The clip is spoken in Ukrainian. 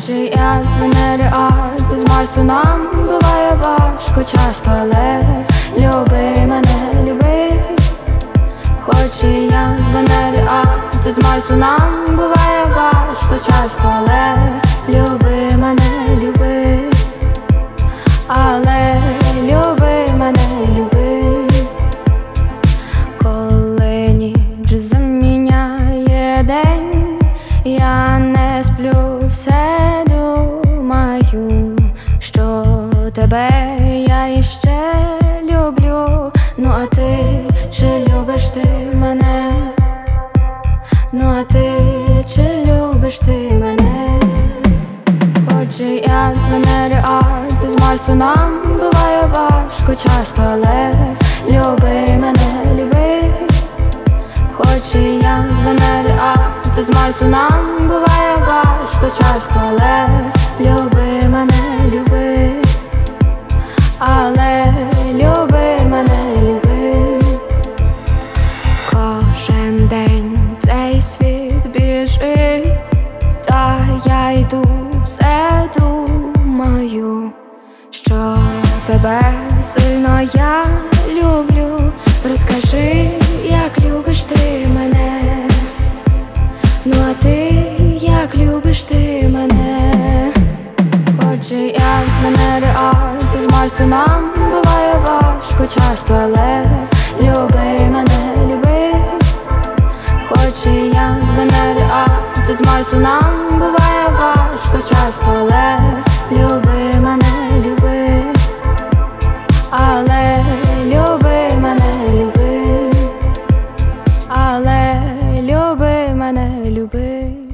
Хоч і я з Венери, а ти з Марсу, нам буває важко часто, але люби мене, люби. Хоч і я з Венери, а ти з Марсу, нам буває важко часто, але люби мене, люби. Але люби мене, люби. Коли ніч заміняє день, я не сплю, все думаю, що тебе я іще люблю. Ну а ти, чи любиш ти мене? Ну а ти, чи любиш ти мене? Хоч і я з Венери, а ти з Марсу, нам буває важко часто, але люби мене, люби. Хоч і я з Венери, а ти з Марсу, нам буває важко часто, але люби мене, люби. Але люби мене, люби. Кожен день цей світ біжить, та я йду, все думаю, що тебе сильно я люблю. Розкажи, як любиш ти мене? Ну а ти, як любиш ти мене? Хоч і я з Венери, а ти з Марсу, нам буває важко часто, але люби мене, люби. Хоч і я з Венери, а ти з Марсу, нам буває важко часто, але люби мене, люби. Але люби мене, люби. Але люби мене, люби.